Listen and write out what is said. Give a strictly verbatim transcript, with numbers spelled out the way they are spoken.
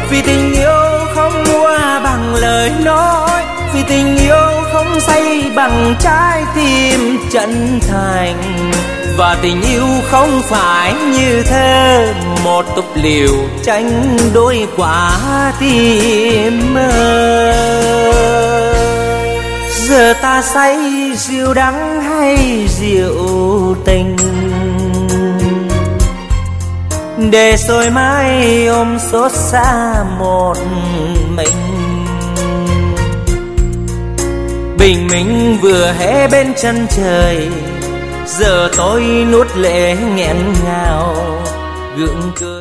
Vì tình yêu không mua bằng lời nói, vì tình yêu không say bằng trái tim chân thành. Và tình yêu không phải như thơ, một túp liều tranh đôi quả tim mơ. Giờ ta say rượu đắng hay rượu tình, để rồi mai ôm xót xa một mình. Bình minh vừa hé bên chân trời, giờ tôi nuốt lệ nghẹn ngào gượng cười.